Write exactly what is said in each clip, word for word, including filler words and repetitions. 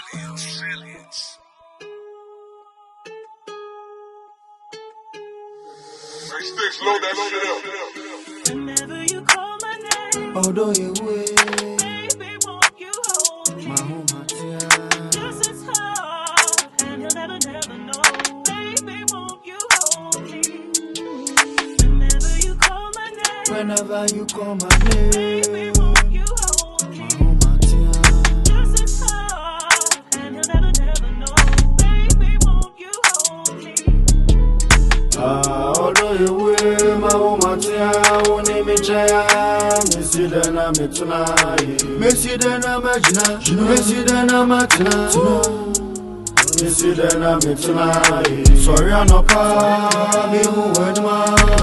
Whenever you call my name, although you wait, baby, won't you hold me? my home, my dear. Just as hard, and you'll never, never know. Baby, won't you hold me? Whenever you call my name, Whenever you call my name, baby, won't you hold me? my home, my dear. Just as hard, and you'll never, never know. Baby, won't you hold me? Ah, although you wait, my home, my dear. Won't name me Jaya. Missy then I'm it tonight. Missy then I'm a Jina. Missy then I'm a Tina. Missy then I'm it tonight. Sorry, I'm not pa. Me who went ma.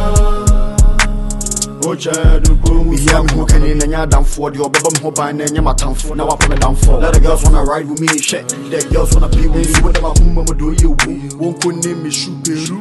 Ocha do boom. Yeah, I'm walking in and you're down for the obey home by name my town for now. I put me down for. Let the girls wanna ride with me, shit. The girls wanna be with me. Whatever whom I'm do you won't put name me shoot peru.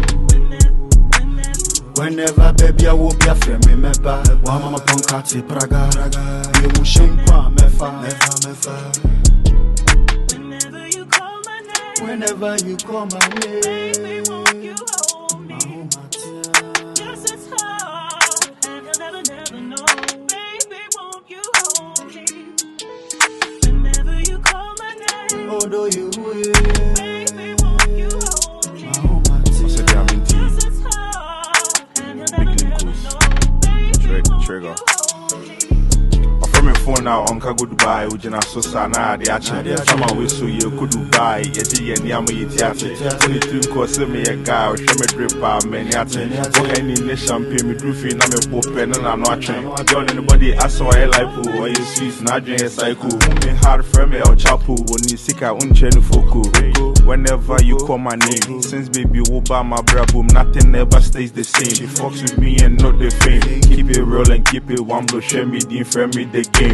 Whenever baby I will be a friend, me me ba. Wa mama ponkati praga. You will shimpa mefa mefa mefa. Whenever you call my name, Whenever you call my name, baby, won't you hold me? my home, my dear. Just as hard, and you'll never, never know. Baby, won't you hold me? Whenever you call my name, Although you wait, baby, won't you hold me? my home, my dear. Just as hard, and you'll never, never know. Baby, won't Trigger. you hold me? From your phone now, Uncle Goodbye, Ujina Sosana, the action. Some of we so you could buy, yet ye and Yami Tiati. Only two course me a guy, or Shemmy Dripper, many at any nation pay me droofy, and I'm a poor pen and I'm not trained. I don't anybody I saw a life who or you Swiss, not drink a cycle. Me hard for me or chapel when you seek out unchain foku. Whenever you call my name, since baby Obama Brabum, nothing ever stays the same. She fucks with me and not the fame. Keep it real and keep it one blow, share me the friend me the game.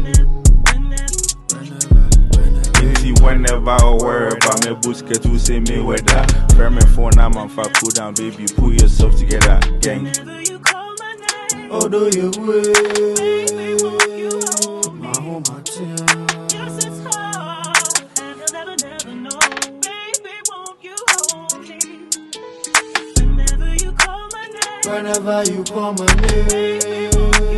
Easy whenever or wherever, me busket to say me weather. Friend me phone, I'm on fire, cool down, baby, pull yourself together, gang. Whenever you call my name, Although you wait, baby, won't you hold me? my home, my dear. Just as hard, and you'll never, never know. Baby, won't you hold me? Whenever you call my name, Whenever you call my name,